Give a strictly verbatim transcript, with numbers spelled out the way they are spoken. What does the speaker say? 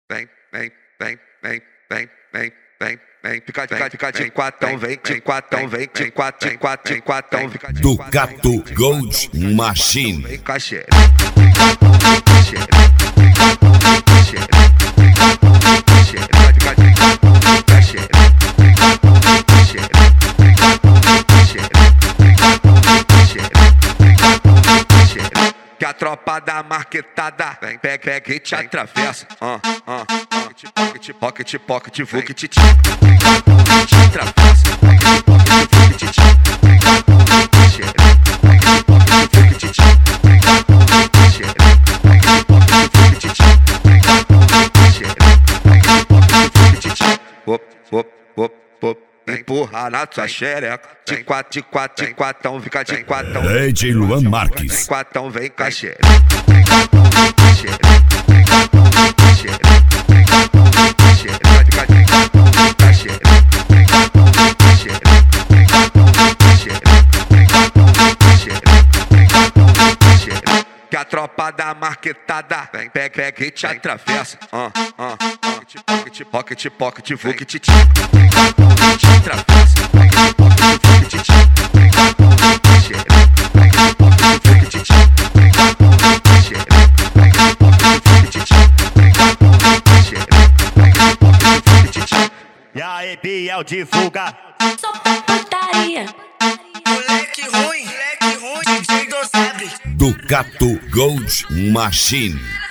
vem, vem, vem, vem, vem, vem, vem, vem, fica, fica, fica de quatão, vem, de quatão, vem, de quatro, de quatro, de quatão, fica de Ducato Gold Machine. vem com a xereca, que a tropa da marquetada vem, pega, pega e te atravessa. Ah, ah, pocket, pocket, pocket, pocket, vuc, te te atravessa. Pocket, pocket, vuc, te te Op, op, op, op, empurra na tua xereca. De quatro, de quatro, de quatão, fica de quatão. D J Luan Marques. De quatão, vem com a xereca. Que a tropa da marquetada vem, pega, pega e te atravessa. Ah, ah, pocket, pocket, pocket, pocket, vuc, te te atravessa. Pocket, pocket, vuc, te te E aí, Biel, divulga. Só pra putaria. Moleque ruim, moleque ruim, D J do Sabre. Ducato Gold Machine.